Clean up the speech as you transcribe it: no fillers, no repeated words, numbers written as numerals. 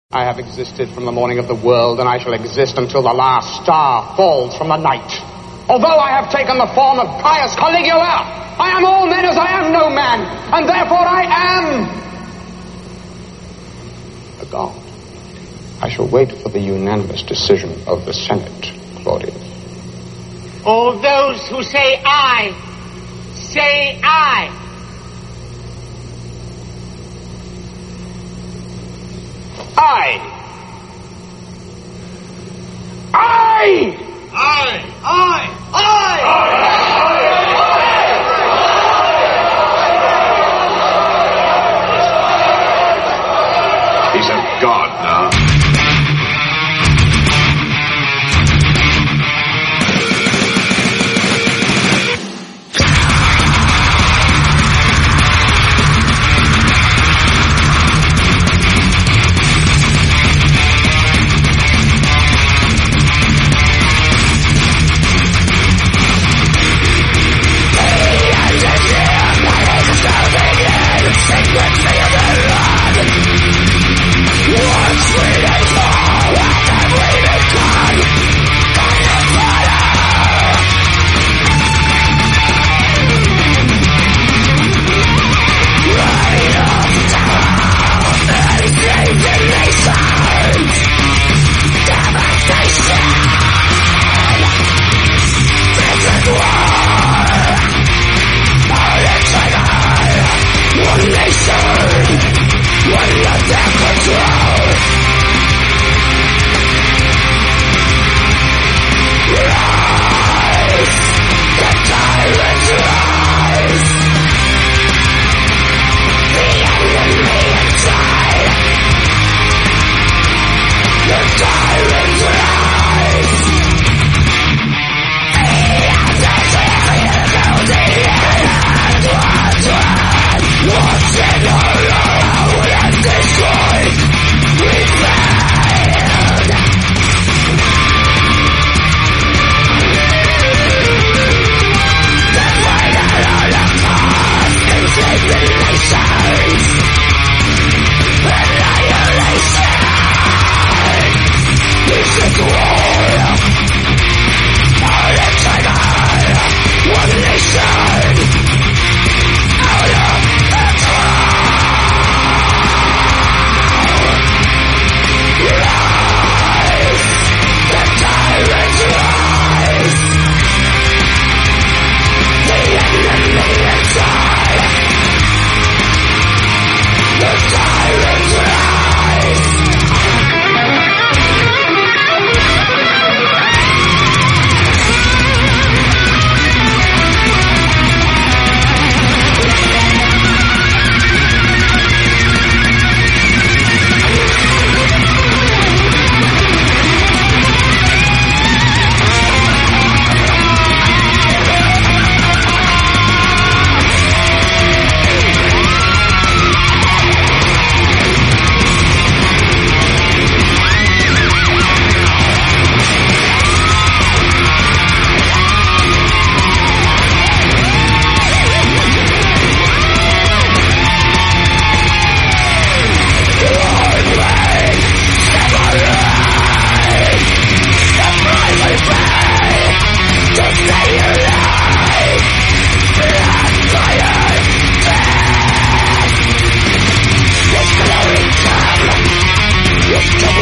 I have existed from the morning of the world, and I shall exist until the last star falls from the night. Although I have taken the form of Caius Caligula, I am all men as I am no man, and therefore I am a god. I shall wait for the unanimous decision of the Senate, Claudius. All those who say I, say I. I. He's a god now. Let's go.